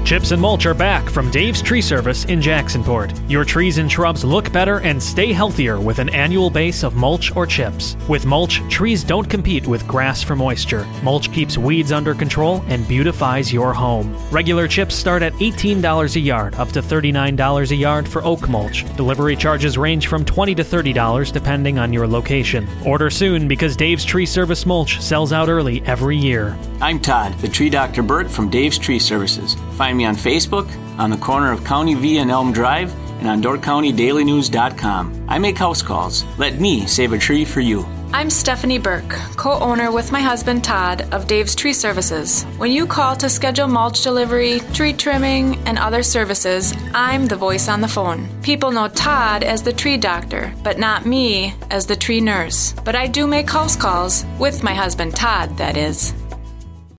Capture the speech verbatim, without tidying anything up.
Chips and Mulch are back from Dave's Tree Service in Jacksonport. Your trees and shrubs look better and stay healthier with an annual base of mulch or chips. With mulch, trees don't compete with grass for moisture. Mulch keeps weeds under control and beautifies your home. Regular chips start at eighteen dollars a yard, up to thirty-nine dollars a yard for oak mulch. Delivery charges range from twenty dollars to thirty dollars depending on your location. Order soon because Dave's Tree Service mulch sells out early every year. I'm Todd, the Tree Doctor Burt from Dave's Tree Services. Find me on Facebook, on the corner of County V and Elm Drive, and on Door County Daily News dot com. I make house calls. Let me save a tree for you. I'm Stephanie Burke, co-owner with my husband Todd of Dave's Tree Services. When you call to schedule mulch delivery, tree trimming, and other services, I'm the voice on the phone. People know Todd as the tree doctor, but not me as the tree nurse. But I do make house calls with my husband Todd, that is.